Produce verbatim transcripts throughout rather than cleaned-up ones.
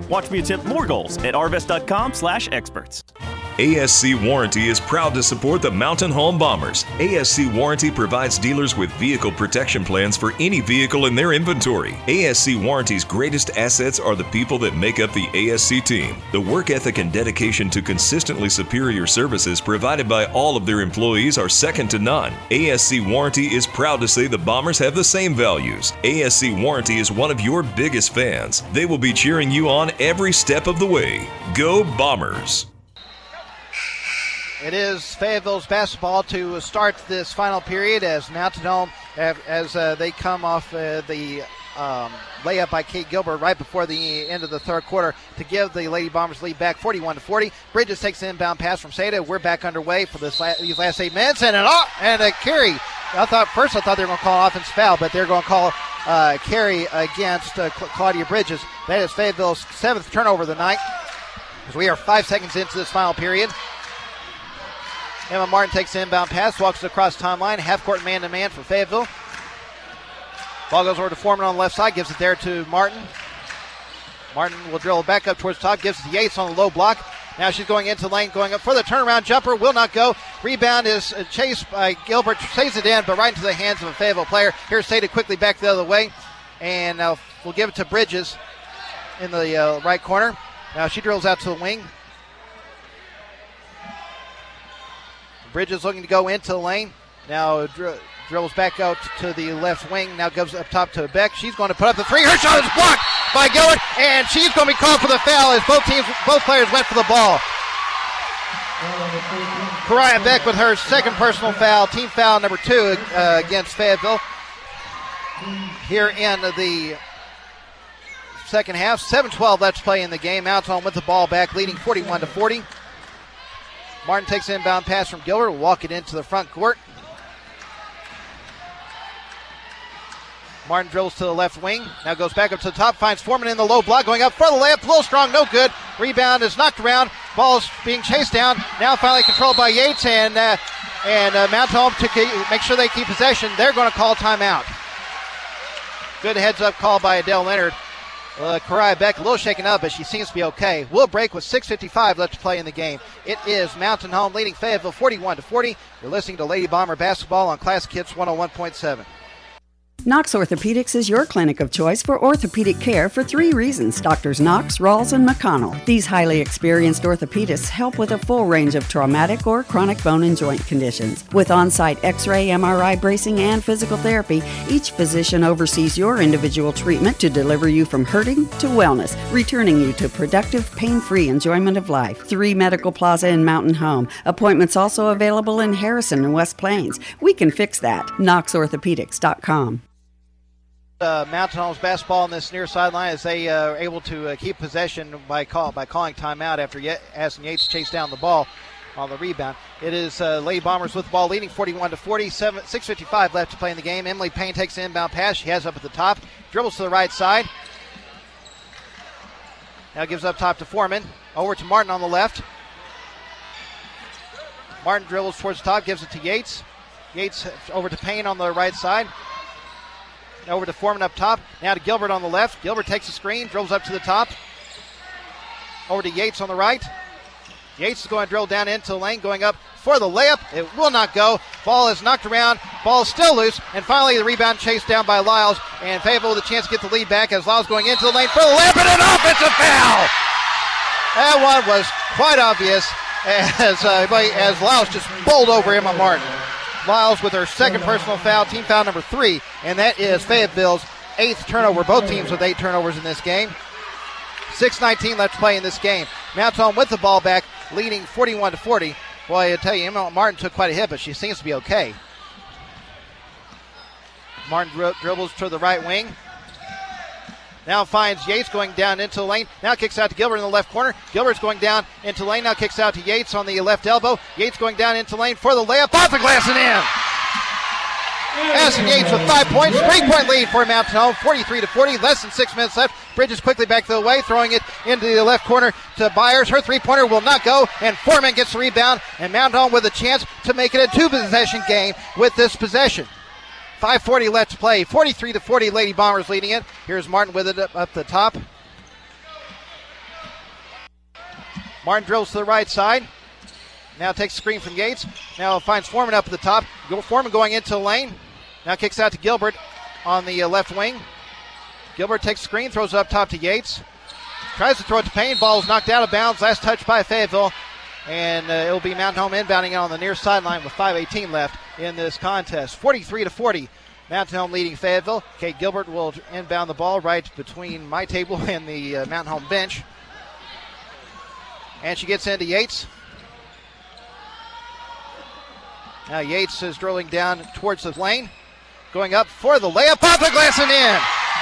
Watch me attempt more goals at arvest.com slash experts. A S C Warranty is proud to support the Mountain Home Bombers. A S C Warranty provides dealers with vehicle protection plans for any vehicle in their inventory. A S C Warranty's greatest assets are the people that make up the A S C team. The work ethic and dedication to consistently superior services provided by all of their employees are second to none. A S C Warranty is proud to say the Bombers have the same values. A S C Warranty is one of your biggest fans. They will be cheering you on every step of the way. Go Bombers! It is Fayetteville's basketball to start this final period as Mountain Home, as uh, they come off uh, the um, layup by Kate Gilbert right before the end of the third quarter to give the Lady Bombers lead back forty-one to forty. Bridges takes an inbound pass from Seda. We're back underway for this la- these last eight minutes. And an oh, and a carry. I thought first I thought they were going to call an offensive foul, but they're going to call uh, carry against uh, Claudia Bridges. That is Fayetteville's seventh turnover of the night. As we are five seconds into this final period. Emma Martin takes the inbound pass, walks across the timeline, half-court man-to-man for Fayetteville. Ball goes over to Foreman on the left side, gives it there to Martin. Martin will drill it back up towards the top, gives it to Yates on the low block. Now she's going into the lane, going up for the turnaround jumper, will not go. Rebound is chased by Gilbert, saves it in, but right into the hands of a Fayetteville player. Here's Sada quickly back the other way, and uh, we'll give it to Bridges in the uh, right corner. Now she drills out to the wing. Bridges looking to go into the lane. Now dr- drills back out to the left wing. Now goes up top to Beck. She's going to put up the three. Her shot is blocked by Gilbert, and she's going to be called for the foul as both teams, both players went for the ball. Kariah Beck with her second personal foul, team foul number two uh, against Fayetteville. Here in the second half, seven twelve left to play in the game. Mountain Home with the ball back, leading forty-one to forty. Martin takes an inbound pass from Gilbert, will walk it into the front court. Martin drills to the left wing, now goes back up to the top, finds Foreman in the low block, going up for the layup, a little strong, no good. Rebound is knocked around, ball's being chased down, now finally controlled by Yates, and uh, and uh, Mountain Home to keep, make sure they keep possession. They're going to call timeout. Good heads-up call by Adele Leonard. Uh, Kariah Beck a little shaken up, but she seems to be okay. We'll break with six fifty-five left to play in the game. It is Mountain Home leading Fayetteville forty-one to forty. You're listening to Lady Bomber Basketball on Classic Hits one oh one point seven. Knox Orthopedics is your clinic of choice for orthopedic care for three reasons. Doctors Knox, Rawls, and McConnell. These highly experienced orthopedists help with a full range of traumatic or chronic bone and joint conditions. With on-site X-ray, M R I bracing, and physical therapy, each physician oversees your individual treatment to deliver you from hurting to wellness, returning you to productive, pain-free enjoyment of life. Three Medical Plaza in Mountain Home. Appointments also available in Harrison and West Plains. We can fix that. knox orthopedics dot com. Uh, Mountain Home's basketball on this near sideline as they uh, are able to uh, keep possession by call by calling timeout after Ye- Addison Yates chased down the ball on the rebound. It is uh, Lady Bombers with the ball leading forty-one to forty. six fifty-five left to play in the game. Emily Payne takes the inbound pass. She has up at the top. Dribbles to the right side. Now gives up top to Foreman. Over to Martin on the left. Martin dribbles towards the top. Gives it to Yates. Yates over to Payne on the right side. Over to Foreman up top. Now to Gilbert on the left. Gilbert takes the screen, drills up to the top. Over to Yates on the right. Yates is going to drill down into the lane, going up for the layup. It will not go. Ball is knocked around. Ball is still loose. And finally the rebound chased down by Lyles. And Fayetteville with a chance to get the lead back as Lyles going into the lane for the layup and an offensive foul. That one was quite obvious as, uh, as Lyles just bowled over Emma Martin. Lyles with her second personal foul, team foul number three, and that is Fayetteville's eighth turnover. Both teams with eight turnovers in this game. six nineteen left to play in this game. Mountain Home with the ball back, leading forty-one to forty. Boy, I tell you, Emma Martin took quite a hit, but she seems to be okay. Martin dri- dribbles to the right wing. Now finds Yates going down into the lane. Now kicks out to Gilbert in the left corner. Gilbert's going down into the lane. Now kicks out to Yates on the left elbow. Yates going down into the lane for the layup. Off the glass and in. Addison Yates with five points. Three-point lead for Mountain Home. forty-three to forty. Less than six minutes left. Bridges quickly back the way, throwing it into the left corner to Byers. Her three-pointer will not go, and Foreman gets the rebound. And Mountain Home with a chance to make it a two-possession game with this possession. five forty left to play. forty-three to forty, Lady Bombers leading it. Here's Martin with it up, up the top. Martin drills to the right side. Now takes a screen from Yates. Now finds Foreman up at the top. Foreman going into the lane. Now kicks out to Gilbert on the uh, left wing. Gilbert takes a screen, throws it up top to Yates. Tries to throw it to Payne. Ball is knocked out of bounds. Last touch by Fayetteville. And uh, it will be Mountain Home inbounding on the near sideline with five eighteen left in this contest. forty-three to forty. Mountain Home leading Fayetteville. Kate Gilbert will inbound the ball right between my table and the uh, Mountain Home bench. And she gets into Yates. Now Yates is drilling down towards the lane. Going up for the layup. Off the glass and in.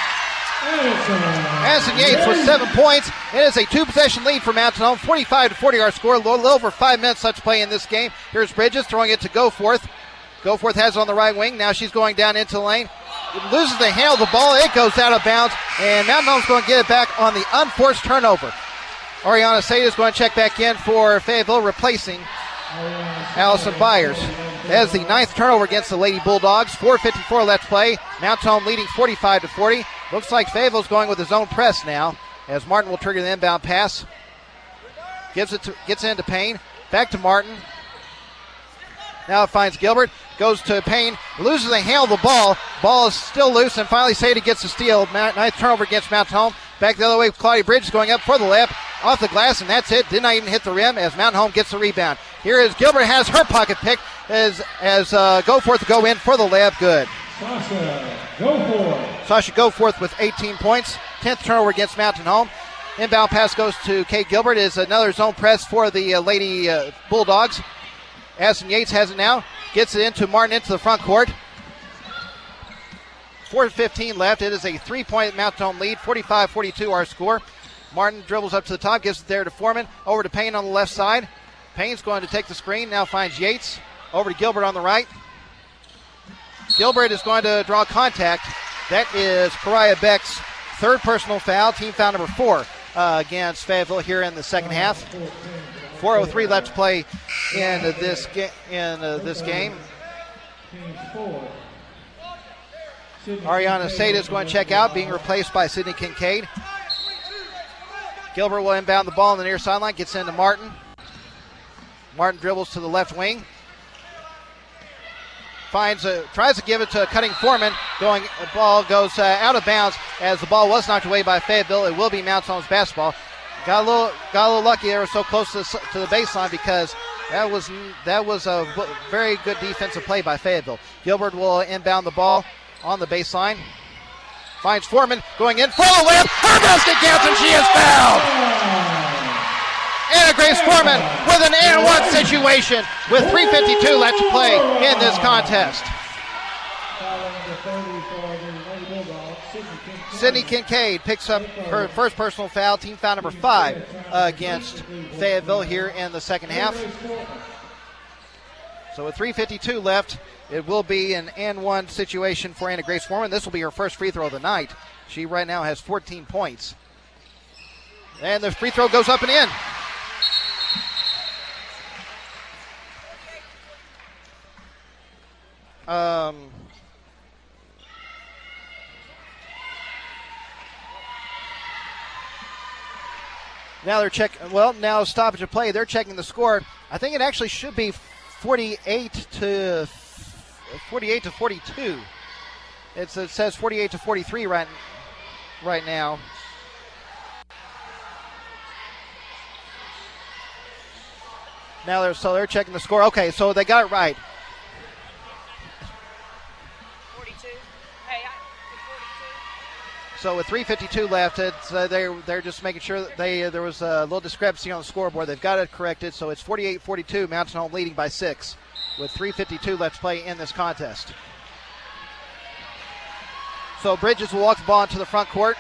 Addison Yates with seven points. It is a two-possession lead for Mountain Home. forty-five to forty our score. A little over five minutes left to play in this game. Here's Bridges throwing it to Goforth. Goforth has it on the right wing. Now she's going down into the lane. It loses the handle of the ball. It goes out of bounds. And Mountain Home's going to get it back on the unforced turnover. Ariana Seda is going to check back in for Fayetteville, replacing Allison Byers. That is the ninth turnover against the Lady Bulldogs. four fifty-four left to play. Mountain Home leading forty-five to forty. Looks like Fayetteville's going with his own press now, as Martin will trigger the inbound pass. Gives it to, gets into Payne. Back to Martin. Now it finds Gilbert. Goes to Payne. Loses the handle of the ball. Ball is still loose, and finally Sada gets the steal. Ninth turnover against Mountain Home. Back the other way with Claudia Bridges going up for the layup. Off the glass, and that's it. Did not even hit the rim as Mountain Home gets the rebound. Here is Gilbert has her pocket pick as, as uh, Goforth to go in for the layup. Good. Sasha Goforth. Sasha Goforth with eighteen points. tenth turnover against Mountain Home. Inbound pass goes to Kate Gilbert. Is another zone press for the uh, Lady uh, Bulldogs. Addison Yates has it now. Gets it into Martin into the front court. four fifteen left. It is a three-point Mountain Home lead. forty-five forty-two our score. Martin dribbles up to the top, gives it there to Foreman. Over to Payne on the left side. Payne's going to take the screen. Now finds Yates. Over to Gilbert on the right. Gilbert is going to draw contact. That is Pariah Beck's third personal foul, team foul number four uh, against Fayetteville here in the second half. four oh three left to play in uh, this ga- in uh, this game. Ariana Sada is going to check out, being replaced by Sydney Kincaid. Gilbert will inbound the ball on the near sideline, gets into Martin. Martin dribbles to the left wing. Finds a, tries to give it to Cutting Foreman. Going, the ball goes uh, out of bounds as the ball was knocked away by Fayetteville. It will be Mountain Home's basketball. Got a little, got a little lucky there, so close to the, to the baseline because that was that was a very good defensive play by Fayetteville. Gilbert will inbound the ball on the baseline. Finds Foreman going in for the layup. Her basket counts and she is fouled. Anna Grace Foreman with an and one situation with three fifty-two left to play in this contest. Sydney Kincaid picks up her first personal foul, team foul number five uh, against Fayetteville here in the second half. So with three fifty-two left, it will be an and one situation for Anna Grace Foreman. This will be her first free throw of the night. She right now has fourteen points. And the free throw goes up and in. Um, now they're checking. Well, now stoppage of play. They're checking the score. I think it actually should be forty-eight to forty-eight to forty-two. It's, it says forty-eight to forty-three right right now. Now they're so they're checking the score. Okay, so they got it right. So with three fifty-two left, it's, uh, they're, they're just making sure that they uh, there was a little discrepancy on the scoreboard. They've got it corrected, so it's forty-eight forty-two, Mountain Home leading by six with three fifty-two left to play in this contest. So Bridges will walk the ball into the front court.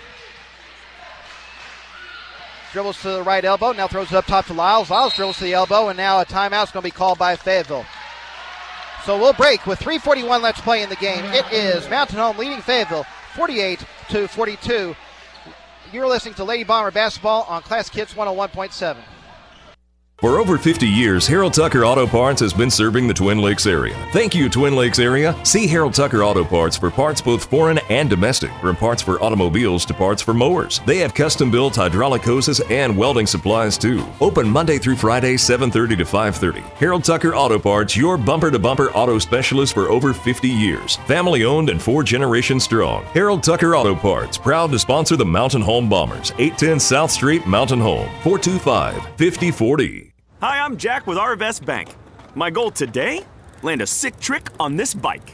Dribbles to the right elbow, now throws it up top to Lyles. Lyles dribbles to the elbow, and now a timeout is going to be called by Fayetteville. So we'll break with three forty-one left to play in the game. It is Mountain Home leading Fayetteville forty-eight to forty-two. You're listening to Lady Bomber Basketball on Class Kids one oh one point seven. For over fifty years, Harold Tucker Auto Parts has been serving the Twin Lakes area. Thank you, Twin Lakes area. See Harold Tucker Auto Parts for parts both foreign and domestic, from parts for automobiles to parts for mowers. They have custom-built hydraulic hoses and welding supplies too. Open Monday through Friday, seven thirty to five thirty. Harold Tucker Auto Parts, your bumper-to-bumper auto specialist for over fifty years. Family-owned and four generations strong. Harold Tucker Auto Parts, proud to sponsor the Mountain Home Bombers. eight ten South Street, Mountain Home. four two five, five oh four oh. Hi, I'm Jack with Arvest Bank. My goal today? Land a sick trick on this bike.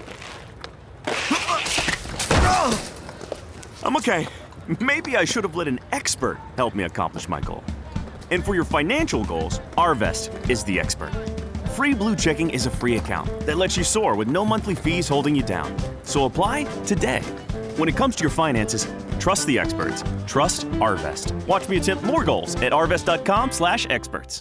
I'm okay. Maybe I should have let an expert help me accomplish my goal. And for your financial goals, Arvest is the expert. Free Blue Checking is a free account that lets you soar with no monthly fees holding you down. So apply today. When it comes to your finances, trust the experts. Trust Arvest. Watch me attempt more goals at arvest.com slash experts.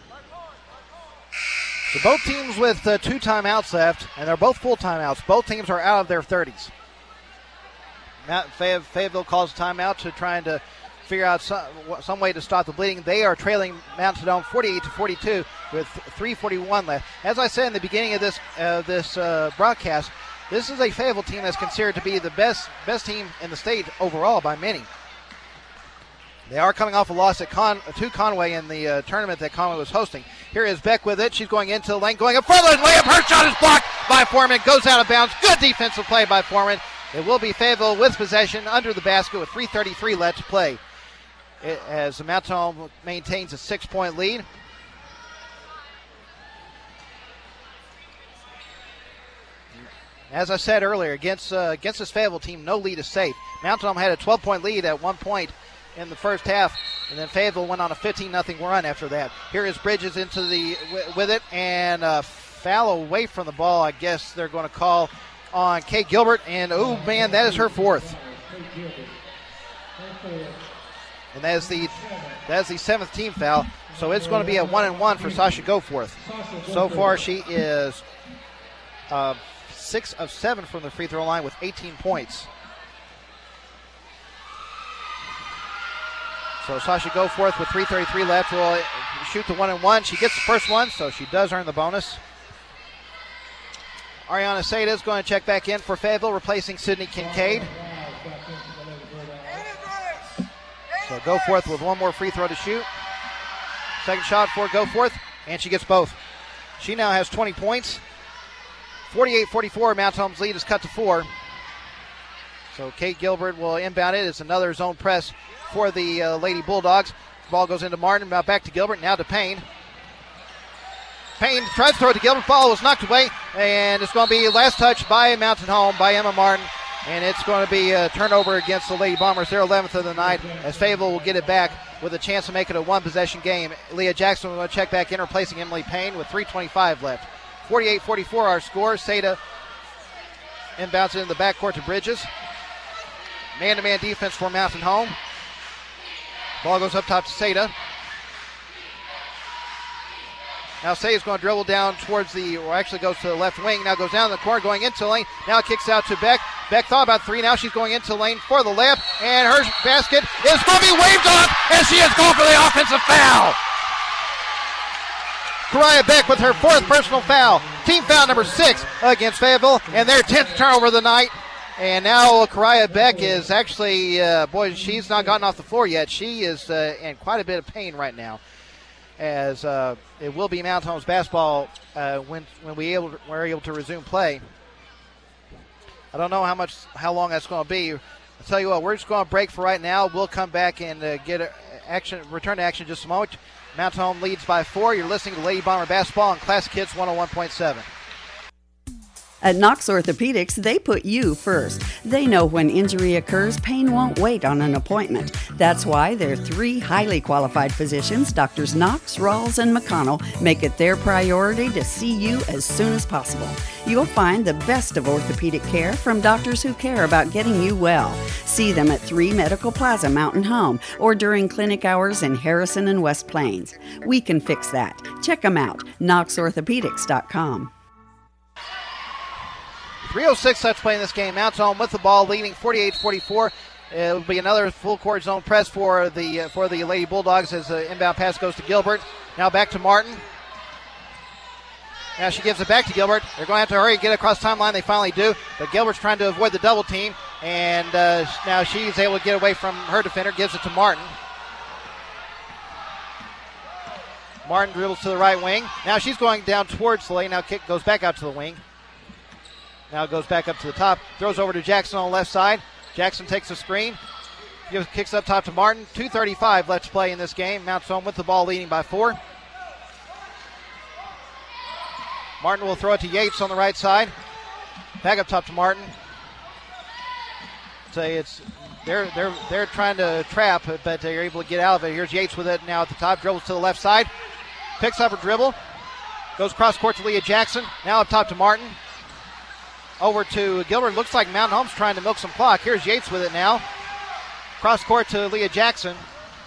So both teams with uh, two timeouts left, and they're both full timeouts. Both teams are out of their thirties. Mount Fay- Fayetteville calls a timeout to trying to figure out some, some way to stop the bleeding. They are trailing Mount Sedona forty-eight to forty-two with three forty-one left. As I said in the beginning of this uh, this uh, broadcast, this is a Fayetteville team that's considered to be the best best team in the state overall by many. They are coming off a loss at Con- to Conway in the uh, tournament that Conway was hosting. Here is Beck with it. She's going into the lane, going up further, and layup. Her shot is blocked by Foreman. Goes out of bounds. Good defensive play by Foreman. It will be Fayetteville with possession under the basket with three thirty-three left to play. It, as the Mountain Home maintains a six-point lead. As I said earlier, against uh, against this Fayetteville team, no lead is safe. Mountain Home had a twelve-point lead at one point in the first half, and then Fayetteville went on a fifteen nothing run after that. Here is Bridges into the with it, and uh, foul away from the ball. I guess they're going to call on Kate Gilbert, and oh man, that is her fourth. And that is the that is the seventh team foul. So it's going to be a one and one for Sasha Goforth. So far, she is uh, six of seven from the free throw line with eighteen points. So Sasha Goforth with three thirty-three left will shoot the one and one. She gets the first one, so she does earn the bonus. Ariana Seda is going to check back in for Fayetteville, replacing Sydney Kincaid. So Goforth with one more free throw to shoot. Second shot for Goforth, and she gets both. She now has twenty points. forty-eight forty-four, Mountain Home's lead is cut to four. So Kate Gilbert will inbound it. It's another zone press for the uh, Lady Bulldogs. The ball goes into Martin, now back to Gilbert, now to Payne. Payne tries to throw it to Gilbert. Ball was knocked away, and it's going to be last touch by Mountain Home, by Emma Martin. And it's going to be a turnover against the Lady Bombers, their eleventh of the night, as Fayetteville will get it back with a chance to make it a one-possession game. Leah Jackson will check back in, replacing Emily Payne with three twenty-five left. forty-eight forty-four our score. Seda inbounds it in the backcourt to Bridges. Man-to-man defense for Mountain Home. Ball goes up top to Seda. Now Sada's going to dribble down towards the, or actually goes to the left wing. Now goes down the corner, going into the lane. Now kicks out to Beck. Beck thought about three. Now she's going into the lane for the layup. And her basket is going to be waved off, and she is going for the offensive foul. Kariah Beck with her fourth personal foul. Team foul number six against Fayetteville, and their tenth turnover of the night. And now Kariah Beck is actually, uh, boy, she's not gotten off the floor yet. She is uh, in quite a bit of pain right now, as uh, it will be Mountain Home's basketball uh, when when we able to, we're able to resume play. I don't know how much, how long that's going to be. I'll tell you what, we're just going to break for right now. We'll come back and uh, get a action, return to action in just a moment. Mountain Home leads by four. You're listening to Lady Bomber Basketball on Classic Hits one oh one point seven. At Knox Orthopedics, they put you first. They know when injury occurs, pain won't wait on an appointment. That's why their three highly qualified physicians, Doctors Knox, Rawls, and McConnell, make it their priority to see you as soon as possible. You'll find the best of orthopedic care from doctors who care about getting you well. See them at three Medical Plaza, Mountain Home, or during clinic hours in Harrison and West Plains. We can fix that. Check them out, knox orthopedics dot com. three oh six left to play in this game. Mountain Home with the ball, leading forty-eight forty-four. It'll be another full court zone press for the uh, for the Lady Bulldogs as the inbound pass goes to Gilbert. Now back to Martin. Now she gives it back to Gilbert. They're going to have to hurry and get across the timeline. They finally do. But Gilbert's trying to avoid the double team. And uh, now she's able to get away from her defender. Gives it to Martin. Martin dribbles to the right wing. Now she's going down towards the lane. Now kick goes back out to the wing. Now goes back up to the top. Throws over to Jackson on the left side. Jackson takes a screen. Gives, kicks up top to Martin. two thirty-five left to play in this game. Mounts home with the ball, leading by four. Martin will throw it to Yates on the right side. Back up top to Martin. Say it's they're they're they're trying to trap, but they're able to get out of it. Here's Yates with it now at the top. Dribbles to the left side. Picks up her dribble. Goes cross court to Leah Jackson. Now up top to Martin. Over to Gilbert. Looks like Mountain Home's trying to milk some clock. Here's Yates with it now. Cross court to Leah Jackson.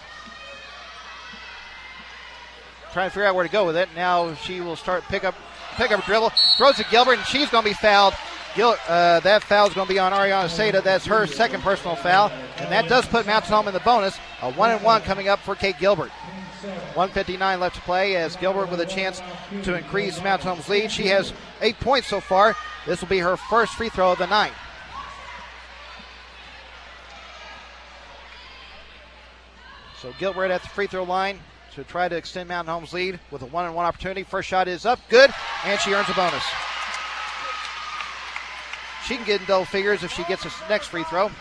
Trying to figure out where to go with it. Now she will start pick up pick up a dribble. Throws to Gilbert, and she's going to be fouled. Gil, uh, that foul is going to be on Ariana Seda. That's her second personal foul. And that does put Mountain Home in the bonus. A one and one coming up for Kate Gilbert. one fifty-nine left to play as Gilbert with a chance to increase Mountain Home's lead. She has eight points so far. This will be her first free throw of the night. So Gilbert at the free throw line to try to extend Mountain Home's lead with a one and one opportunity. First shot is up, good, and she earns a bonus. She can get in double figures if she gets her next free throw.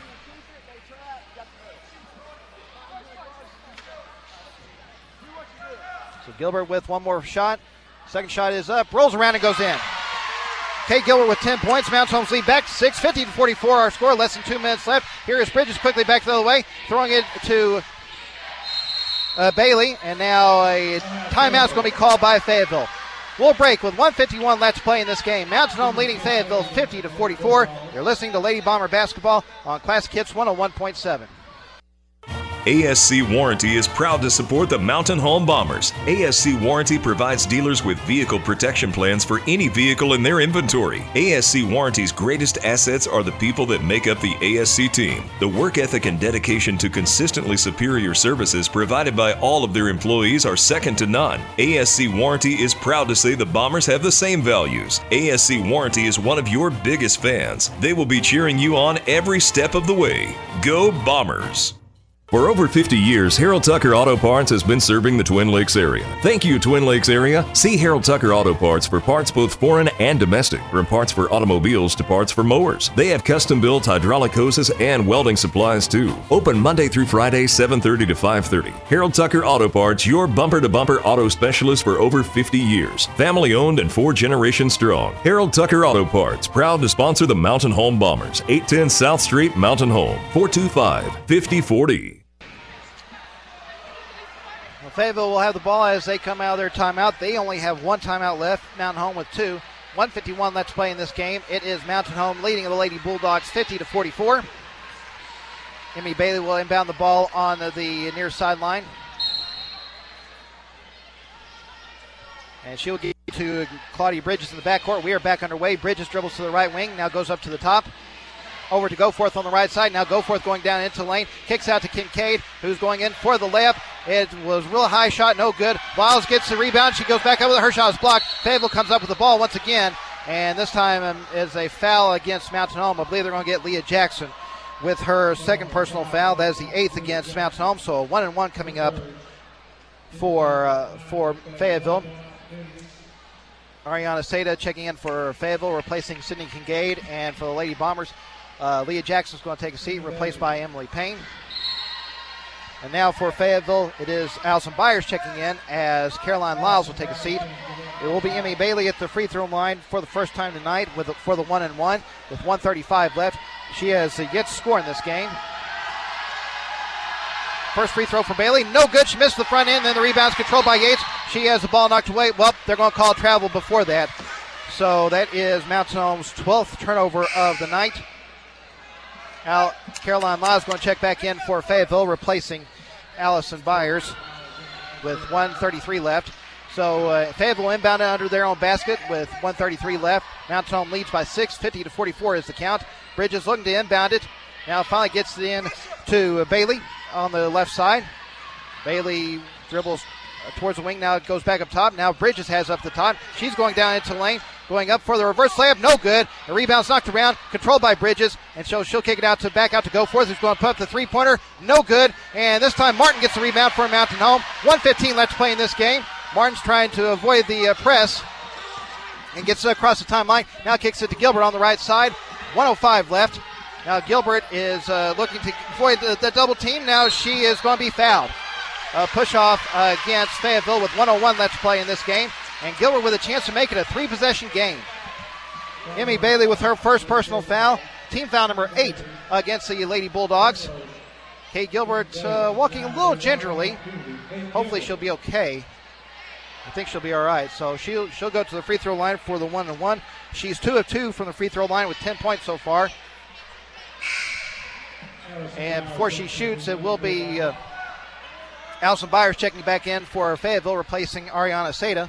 So Gilbert with one more shot. Second shot is up, rolls around and goes in. Kate Gilbert with ten points. Mountain Home's lead back to six, fifty to forty-four. Our score, less than two minutes left. Here is Bridges quickly back the other way, throwing it to uh, Bailey. And now a timeout is going to be called by Fayetteville. We'll break with one fifty-one left to play in this game. Mountain Home leading Fayetteville fifty to forty-four. You're listening to Lady Bomber Basketball on Classic Hits one oh one point seven. A S C Warranty is proud to support the Mountain Home Bombers. A S C Warranty provides dealers with vehicle protection plans for any vehicle in their inventory. A S C Warranty's greatest assets are the people that make up the A S C team. The work ethic and dedication to consistently superior services provided by all of their employees are second to none. A S C Warranty is proud to say the Bombers have the same values. A S C Warranty is one of your biggest fans. They will be cheering you on every step of the way. Go Bombers! For over fifty years, Harold Tucker Auto Parts has been serving the Twin Lakes area. Thank you, Twin Lakes area. See Harold Tucker Auto Parts for parts both foreign and domestic, from parts for automobiles to parts for mowers. They have custom-built hydraulic hoses and welding supplies too. Open Monday through Friday, seven thirty to five thirty. Harold Tucker Auto Parts, your bumper-to-bumper auto specialist for over fifty years. Family-owned and four generations strong. Harold Tucker Auto Parts, proud to sponsor the Mountain Home Bombers. eight ten South Street, Mountain Home, four two five, five oh four oh. Fayetteville will have the ball as they come out of their timeout. They only have one timeout left. Mountain Home with two. one fifty-one left to play in this game. It is Mountain Home leading the Lady Bulldogs fifty to forty-four. Emmy Bailey will inbound the ball on the near sideline. And she'll get to Claudia Bridges in the backcourt. We are back underway. Bridges dribbles to the right wing. Now goes up to the top. Over to Goforth on the right side. Now Goforth going down into the lane. Kicks out to Kincaid, who's going in for the layup. It was a real high shot, no good. Wiles gets the rebound. She goes back up with her shot is blocked. Fayetteville comes up with the ball once again. And this time um, is a foul against Mountain Home. I believe they're going to get Leah Jackson with her second personal foul. That is the eighth against Mountain Home. So a one and one coming up for, uh, for Fayetteville. Ariana Seda checking in for Fayetteville, replacing Sydney Kincaid. And for the Lady Bombers, Uh, Leah Jackson's going to take a seat, replaced by Emily Payne. And now for Fayetteville, it is Allison Byers checking in as Caroline Lyles will take a seat. It will be Emmy Bailey at the free throw line for the first time tonight with for the one and one with one thirty-five left. She has yet to score in this game. First free throw for Bailey, no good. She missed the front end, then the rebound's controlled by Yates. She has the ball knocked away. Well, they're going to call travel before that. So that is Mountain Home's twelfth turnover of the night. Now, Caroline Lyles going to check back in for Fayetteville, replacing Allison Byers with one thirty-three left. So uh, Fayetteville inbounded under their own basket with one thirty-three left. Mountain Home leads by six, fifty to forty-four is the count. Bridges looking to inbound it. Now finally gets it in to Bailey on the left side. Bailey dribbles towards the wing. Now it goes back up top. Now Bridges has up the top. She's going down into the lane. Going up for the reverse layup. No good. The rebound's knocked around. Controlled by Bridges. And she'll, she'll kick it out to back out to Goforth, who's going to put up the three-pointer. No good. And this time Martin gets the rebound for Mountain Home. one fifteen left to play in this game. Martin's trying to avoid the uh, press and gets it across the timeline. Now kicks it to Gilbert on the right side. one oh five left. Now Gilbert is uh, looking to avoid the, the double team. Now she is going to be fouled. Uh, push off uh, against Fayetteville with one oh one left to play in this game. And Gilbert with a chance to make it a three-possession game. Emmy Bailey with her first personal foul. Team foul number eight against the Lady Bulldogs. Kate Gilbert uh, walking a little gingerly. Hopefully she'll be okay. I think she'll be all right. So she'll, she'll go to the free throw line for the one and one. She's two of two from the free throw line with ten points so far. And before she shoots, it will be uh, Allison Byers checking back in for Fayetteville, replacing Ariana Seda.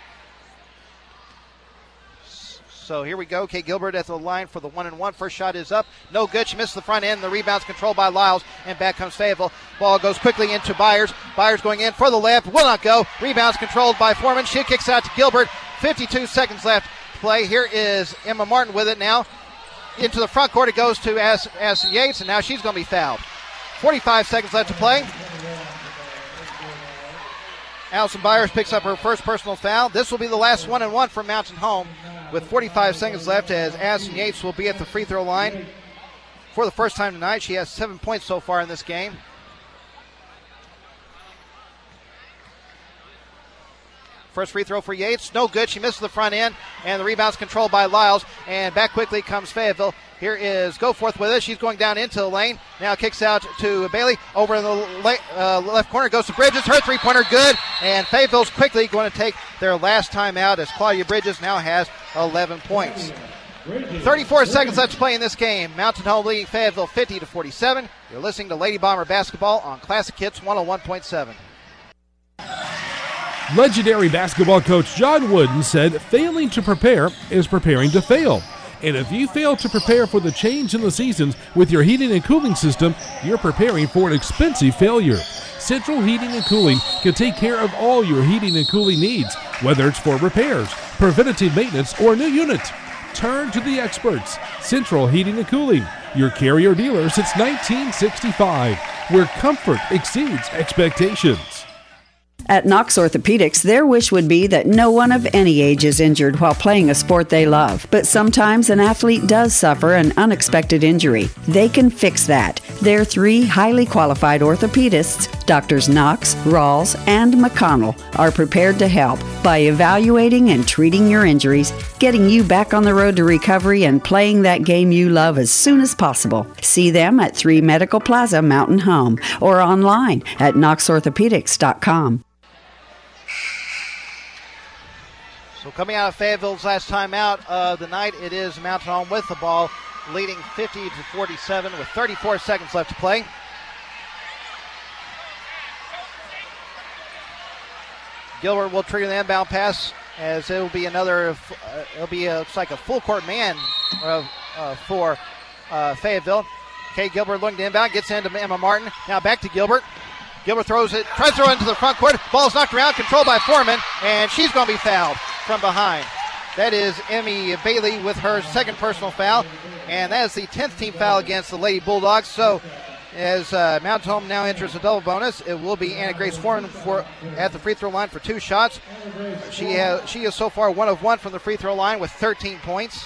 So here we go. Kate Gilbert at the line for the one and one. First shot is up. No good. She misses the front end. The rebound's controlled by Lyles. And back comes Fayetteville. Ball goes quickly into Byers. Byers going in for the layup. Will not go. Rebound's controlled by Foreman. She kicks out to Gilbert. fifty-two seconds left to play. Here is Emma Martin with it now. Into the front court it goes to Addison Yates. And now she's going to be fouled. forty-five seconds left to play. Allison Byers picks up her first personal foul. This will be the last one and one for Mountain Home. With forty-five seconds left, as Addison Yates will be at the free throw line for the first time tonight. She has seven points so far in this game. First free throw for Yates, no good. She misses the front end, and the rebound's controlled by Lyles. And back quickly comes Fayetteville. Here is Goforth with it. She's going down into the lane. Now kicks out to Bailey. Over in the le- uh, left corner goes to Bridges. Her three-pointer good. And Fayetteville's quickly going to take their last timeout as Claudia Bridges now has eleven points. thirty-four seconds left to play in this game. Mountain Home leading Fayetteville fifty to forty-seven. You're listening to Lady Bomber Basketball on Classic Hits one oh one point seven. Legendary basketball coach John Wooden said, "Failing to prepare is preparing to fail." And if you fail to prepare for the change in the seasons with your heating and cooling system, you're preparing for an expensive failure. Central Heating and Cooling can take care of all your heating and cooling needs, whether it's for repairs, preventative maintenance, or a new unit. Turn to the experts. Central Heating and Cooling, your carrier dealer since nineteen sixty-five, where comfort exceeds expectations. At Knox Orthopedics, their wish would be that no one of any age is injured while playing a sport they love. But sometimes an athlete does suffer an unexpected injury. They can fix that. Their three highly qualified orthopedists, Doctors Knox, Rawls, and McConnell, are prepared to help by evaluating and treating your injuries, getting you back on the road to recovery, and playing that game you love as soon as possible. See them at three Medical Plaza, Mountain Home, or online at knox orthopedics dot com. So coming out of Fayetteville's last time out of the night, it is Mountain Home with the ball, leading fifty to forty-seven with thirty-four seconds left to play. Gilbert will trigger the inbound pass as it will be another, uh, it'll be a, it's like a full court man uh, uh, for uh, Fayetteville. Kay Gilbert looking to inbound, gets into Emma Martin. Now back to Gilbert. Gilbert throws it, tries to throw it into the front court. Ball's knocked around, controlled by Foreman, and she's going to be fouled from behind. That is Emmy Bailey with her second personal foul, and that is the tenth team foul against the Lady Bulldogs. So as uh, Mountain Home now enters a double bonus, it will be Anna Grace Foreman for, at the free throw line for two shots. She has she is so far one of one from the free throw line with thirteen points.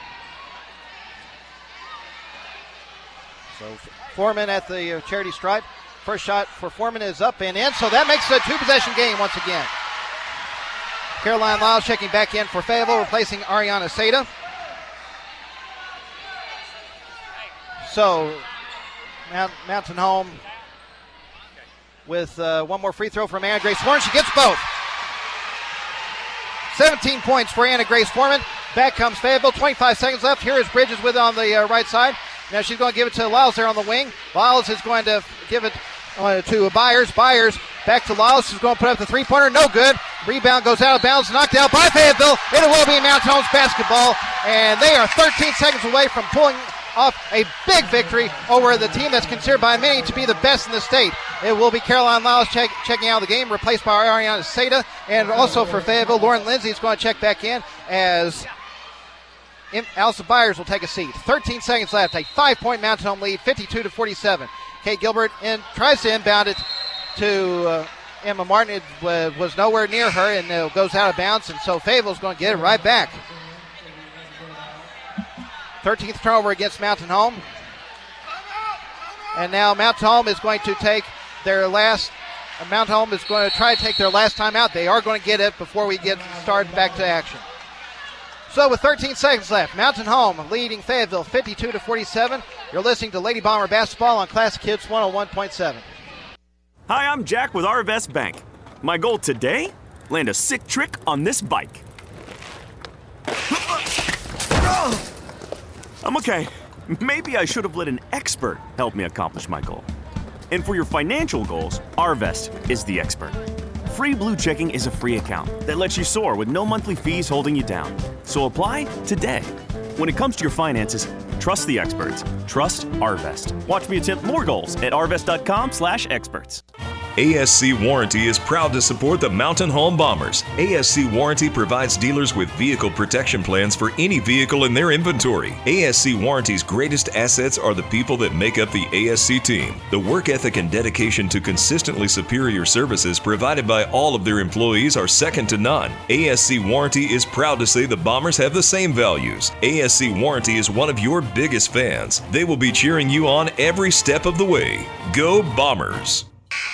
So Foreman at the charity stripe. First shot for Foreman is up and in, so that makes it a two-possession game once again. Caroline Lyles checking back in for Fayetteville, replacing Ariana Seda. So Mount, Mountain Home with uh, one more free throw from Anna Grace Foreman. She gets both. seventeen points for Anna Grace Foreman. Back comes Fayetteville. twenty-five seconds left. Here is Bridges with it on the uh, right side. Now she's going to give it to Lyles there on the wing. Lyles is going to give it uh, to Byers. Byers back to Lyles. She's going to put up the three-pointer. No good. Rebound goes out of bounds. Knocked out by Fayetteville. It will be Mountain Home's basketball. And they are thirteen seconds away from pulling off a big victory over the team that's considered by many to be the best in the state. It will be Caroline Lyles check, checking out of the game, replaced by Ariana Seda. And also for Fayetteville, Lauren Lindsay is going to check back in as Allison Byers will take a seat. thirteen seconds left, a five-point Mountain Home lead, fifty-two to forty-seven. Kate Gilbert in, tries to inbound it to uh, Emma Martin. It uh, was nowhere near her, and it goes out of bounds, and so Fayetteville's going to get it right back. thirteenth turnover against Mountain Home. And now Mountain Home is going to take their last, uh, Mountain Home is going to try to take their last time out. They are going to get it before we get started back to action. So with thirteen seconds left, Mountain Home leading Fayetteville fifty-two to forty-seven. You're listening to Lady Bomber Basketball on Classic Hits one oh one point seven. Hi, I'm Jack with Arvest Bank. My goal today? Land a sick trick on this bike. I'm okay. Maybe I should have let an expert help me accomplish my goal. And for your financial goals, Arvest is the expert. Free Blue Checking is a free account that lets you soar with no monthly fees holding you down. So apply today. When it comes to your finances, trust the experts. Trust Arvest. Watch me attempt more goals at arvest.com slash experts. A S C Warranty is proud to support the Mountain Home Bombers. A S C Warranty provides dealers with vehicle protection plans for any vehicle in their inventory. A S C Warranty's greatest assets are the people that make up the A S C team. The work ethic and dedication to consistently superior services provided by all of their employees are second to none. A S C Warranty is proud to say the Bombers have the same values. A S C Warranty is one of your biggest fans. They will be cheering you on every step of the way. Go Bombers!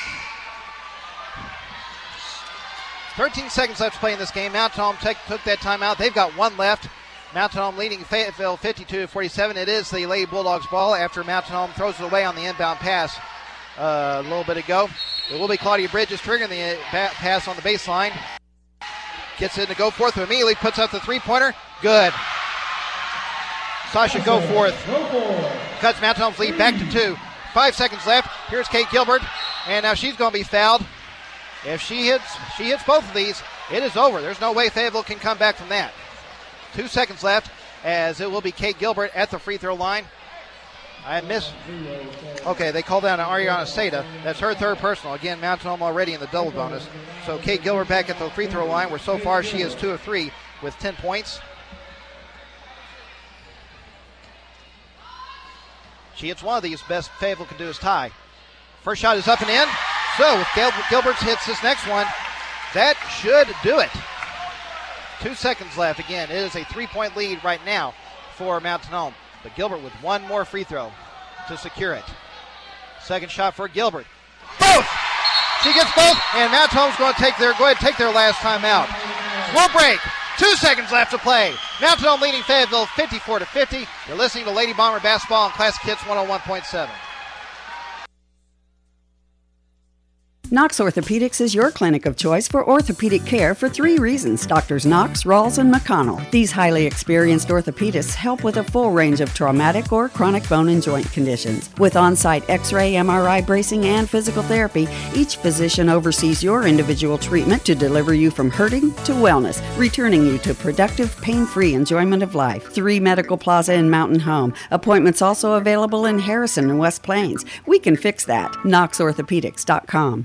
thirteen seconds left to play in this game. Mountain Home take, took that timeout. They've got one left. Mountain Home leading Fayetteville fifty-two to forty-seven. It is the Lady Bulldogs ball after Mountain Home throws it away on the inbound pass uh, a little bit ago. It will be Claudia Bridges triggering the pass on the baseline. Gets it to go forth immediately, puts up the three-pointer. Good. Sasha Goforth cuts Mountain Home's lead back to two. Five seconds left. Here's Kate Gilbert, and now she's going to be fouled. If she hits, she hits both of these, it is over. There's no way Fayetteville can come back from that. Two seconds left, as it will be Kate Gilbert at the free throw line. I miss. Okay, they call down to Ariana Seda. That's her third personal. Again, Mountain Home already in the double bonus. So Kate Gilbert back at the free throw line, where so far she is two of three with ten points. She hits one of these. Best Fayetteville can do is tie. First shot is up and in. So if Gil- Gilbert's hits this next one, that should do it. Two seconds left. Again, it is a three-point lead right now for Mountain Home. But Gilbert with one more free throw to secure it. Second shot for Gilbert. Both! She gets both, and Mountain Home's going to take their, go ahead and take their last time out. We'll break. Two seconds left to play. Mountain Home leading Fayetteville fifty-four to fifty. You're listening to Lady Bomber Basketball on Classic Hits one oh one point seven. Knox Orthopedics is your clinic of choice for orthopedic care for three reasons. Doctors Knox, Rawls, and McConnell. These highly experienced orthopedists help with a full range of traumatic or chronic bone and joint conditions. With on-site X-ray, M R I bracing, and physical therapy, each physician oversees your individual treatment to deliver you from hurting to wellness, returning you to productive, pain-free enjoyment of life. Three Medical Plaza in Mountain Home. Appointments also available in Harrison and West Plains. We can fix that. knox orthopedics dot com.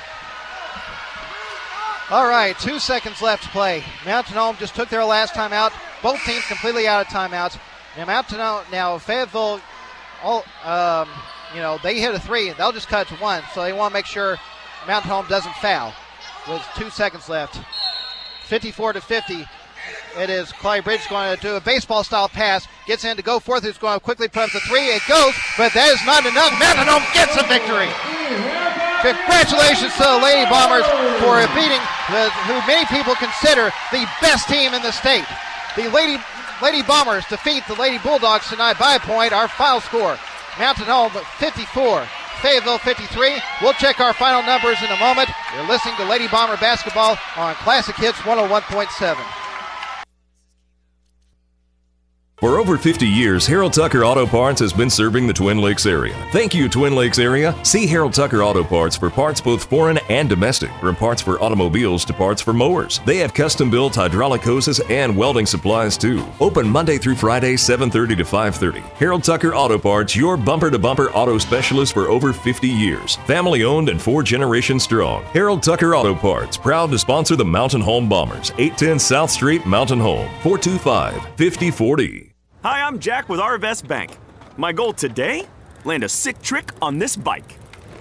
All right, two seconds left to play. Mountain Home just took their last time out. Both teams completely out of timeouts. Now Mountain Home, now Fayetteville, all um, you know, they hit a three. They'll just cut it to one, so they want to make sure Mountain Home doesn't foul. With two seconds left, fifty-four to fifty. It is Claudia Bridges going to do a baseball-style pass. Gets in to go forth. Who's going to quickly put up the three. It goes, but that is not enough. Mountain Home gets a victory. Congratulations to the Lady Bombers for beating the, who many people consider the best team in the state. The Lady Lady Bombers defeat the Lady Bulldogs tonight by a point. Our final score, Mountain Home fifty-four, Fayetteville fifty-three. We'll check our final numbers in a moment. You're listening to Lady Bomber Basketball on Classic Hits one oh one point seven. For over fifty years, Harold Tucker Auto Parts has been serving the Twin Lakes area. Thank you, Twin Lakes area. See Harold Tucker Auto Parts for parts both foreign and domestic, from parts for automobiles to parts for mowers. They have custom-built hydraulic hoses and welding supplies too. Open Monday through Friday, seven thirty to five thirty. Harold Tucker Auto Parts, your bumper-to-bumper auto specialist for over fifty years. Family-owned and four generations strong. Harold Tucker Auto Parts, proud to sponsor the Mountain Home Bombers. eight ten South Street, Mountain Home, four two five, five zero four zero. Hi, I'm Jack with Arvest Bank. My goal today? Land a sick trick on this bike.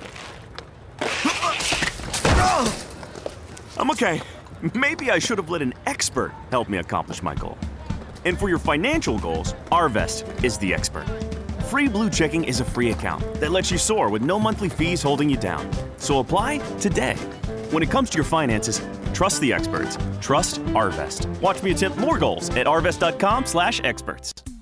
I'm okay. Maybe I should have let an expert help me accomplish my goal. And for your financial goals, Arvest is the expert. Free Blue Checking is a free account that lets you soar with no monthly fees holding you down. So apply today. When it comes to your finances, trust the experts. Trust Arvest. Watch me attempt more goals at arvest dot com slash experts.